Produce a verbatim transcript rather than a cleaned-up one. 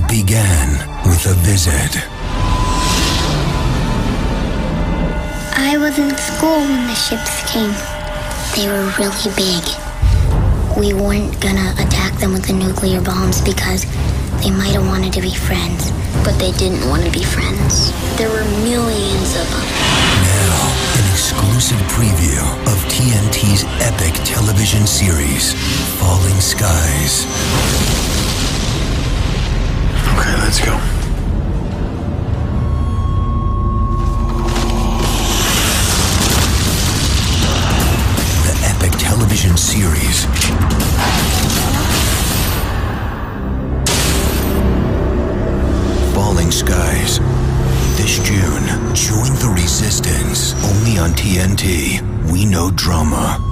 began with a visit. I was in school when the ships came. They were really big. We weren't gonna attack them with the nuclear bombs because they might have wanted to be friends, but they didn't want to be friends. There were millions of them. Now, an exclusive preview of T N T's epic television series, Falling Skies. Okay, let's go. The epic television series Falling Skies. This June, join the resistance. Only on T N T. We know drama.